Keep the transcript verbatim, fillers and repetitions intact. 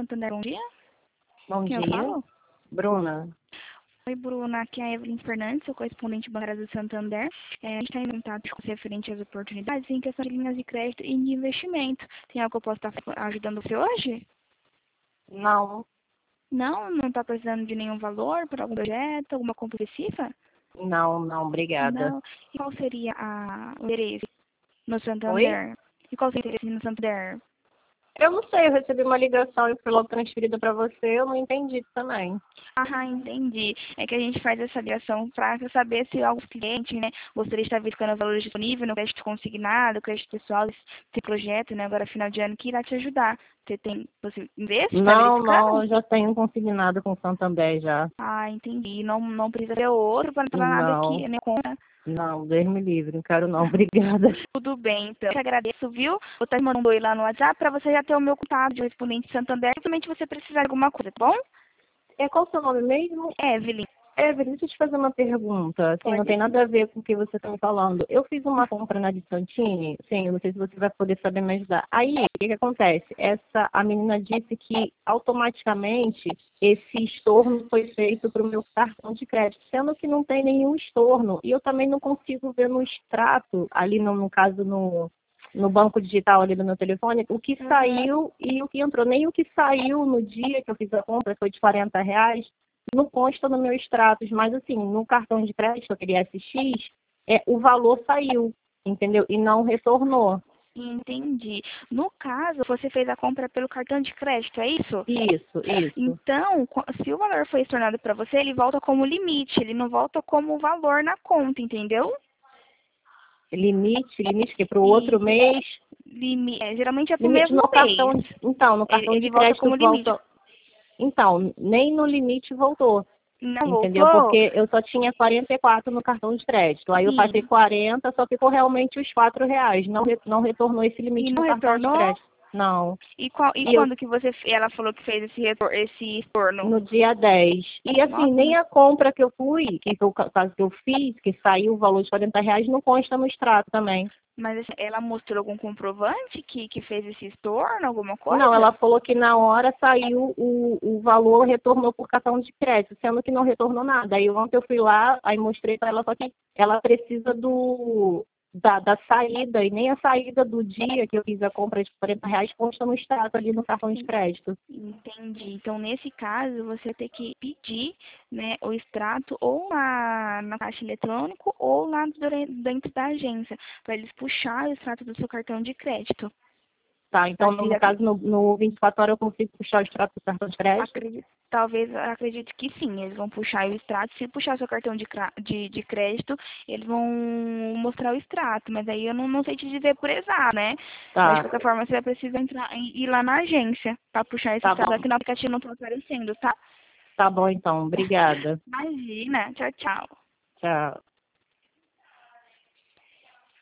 Santander, bom dia. Bom Quem eu dia, falo? Bruna. Oi, Bruna, aqui é a Evelyn Fernandes, sou correspondente bancária do Santander. É, a gente está em contato com referente às oportunidades em questão de linhas de crédito e de investimento. Tem algo que eu posso estar ajudando você hoje? Não, Não? Não está precisando de nenhum valor para algum projeto, alguma compra específica? não, não, obrigada. Não. E qual seria a, o interesse no Oi? Santander? E qual seria o interesse no Santander? Eu não sei, eu recebi uma ligação e fui logo transferida para você, eu não entendi também. Ah, entendi. É que a gente faz essa ligação para saber se algum cliente, né, gostaria de estar verificando os valores disponíveis no crédito consignado, crédito pessoal, esse projeto, né, agora final de ano, que irá te ajudar. Você tem, você investe, está Não, não, verificando? eu já tenho consignado com o Santander já. Ah, entendi. Não, não precisa ter outro para entrar nada Não, aqui, né, conta. não, Deus me livre, não quero não, obrigada. Tudo bem, então. Eu te agradeço, viu? Vou estar mandando um oi lá no WhatsApp para você já ter o meu contato de correspondente Santander, simplesmente você precisar de alguma coisa, tá bom? É, qual o seu nome mesmo? Evelyn, Evelyn, deixa eu te fazer uma pergunta, assim, não pode? tem nada a ver com o que você está me falando. Eu fiz uma compra na de Santini, sim, eu não sei se você vai poder saber me ajudar. Aí, o que que acontece? Essa, a menina disse que automaticamente esse estorno foi feito para o meu cartão de crédito, sendo que não tem nenhum estorno. E eu também não consigo ver no extrato, ali no, no caso no, no banco digital ali do meu telefone, o que Uhum. saiu e o que entrou. Nem o que saiu no dia que eu fiz a compra, foi de quarenta reais, não consta no meu extratos, mas assim, no cartão de crédito, aquele S X, é, o valor saiu, entendeu? E não retornou. Entendi. No caso, você fez a compra pelo cartão de crédito, é isso? Isso, isso. Então, qu- se o valor foi estornado para você, ele volta como limite, ele não volta como valor na conta, entendeu? Limite, limite que para o outro E mês, limi é, geralmente é para o limite mesmo no mês. cartão, então, no Ele, cartão ele de volta crédito como limite. volta, então, nem no limite voltou, Não entendeu? voltou? Porque eu só tinha quarenta e quatro no cartão de crédito, aí eu passei Sim. quarenta, só ficou realmente os quatro reais, não, re- não retornou esse E limite não no cartão de retornou? crédito, não. E, qual, e E eu quando que você, fe- ela falou que fez esse, retor, esse estorno? no dia dez. E assim, Nossa, nem né? a compra que eu fui, que foi o ca- caso que eu fiz, que saiu o valor de quarenta reais, não consta no extrato também. Mas assim, ela mostrou algum comprovante que, que fez esse estorno, alguma Não, coisa? ela falou que na hora saiu o, o valor, retornou por cartão de crédito, sendo que não retornou nada. Aí ontem eu fui lá, aí mostrei para ela, só que ela precisa do da, da saída, e nem a saída do dia que eu fiz a compra de quarenta reais consta no extrato ali no cartão de crédito. Entendi. Então, nesse caso, você tem que pedir, né, o extrato ou na, na caixa eletrônico ou lá dure- dentro da agência, para eles puxar o extrato do seu cartão de crédito. Tá, então no, Assim, no ac- caso, no, no vinte e quatro horas eu consigo puxar o extrato do cartão de crédito? acredito, talvez, acredito que sim, eles vão puxar o extrato. Se puxar seu cartão de, cra- de, de crédito, eles vão mostrar o extrato, mas aí eu não, não sei te dizer por exato, né? Mas de Tá, qualquer forma, você vai precisar entrar, ir lá na agência para puxar esse tá extrato. bom. Aqui no aplicativo não está aparecendo, tá? Tá bom, então. Obrigada. Imagina. Tchau, tchau. Tchau.